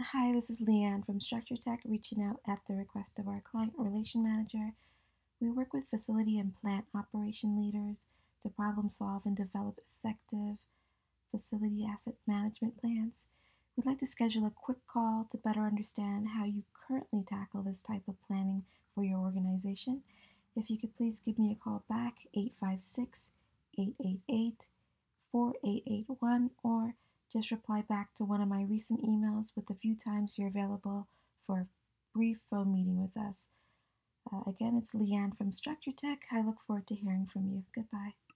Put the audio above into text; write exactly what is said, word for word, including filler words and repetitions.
Hi, this is Leanne from Structure Tech reaching out at the request of our client relation manager. We work with facility and plant operation leaders to problem solve and develop effective facility asset management plans. We'd like to schedule a quick call to better understand how you currently tackle this type of planning for your organization. If you could please give me a call back, eight five six, eight eight eight, four eight eight one, or just reply back to one of my recent emails with a few times you're available for a brief phone meeting with us. Uh, again, it's Leanne from Structure Tech. I look forward to hearing from you. Goodbye.